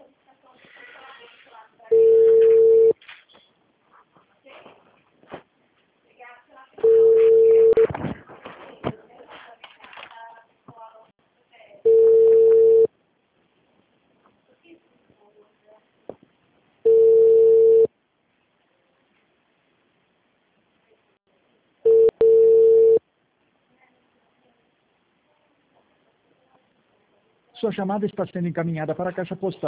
Sua chamada está sendo encaminhada para a caixa postal.